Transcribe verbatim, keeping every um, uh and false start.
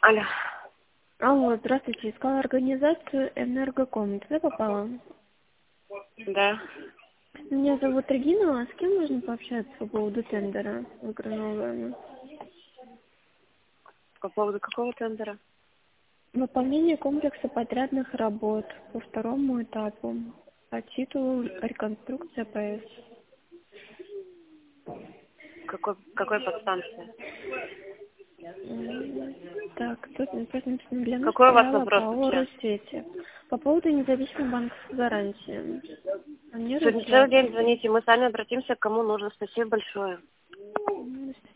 Алло. Алло, здравствуйте. Искала организацию «Энергоком». Туда попала? Да. Меня зовут Регина. А с кем можно пообщаться по поводу тендера в Грановом? По поводу какого тендера? Выполнение комплекса подрядных работ по второму этапу по титулу «Реконструкция ПС». Какой, какой подстанции? М, Так, тут просто написано для нас Какой у вас правило вопрос ПАО вообще? «Россети». По поводу независимой банковской гарантии. Сегодня Планируете целый день оплатить? звоните, мы сами обратимся, к кому нужно. Спасибо большое. М,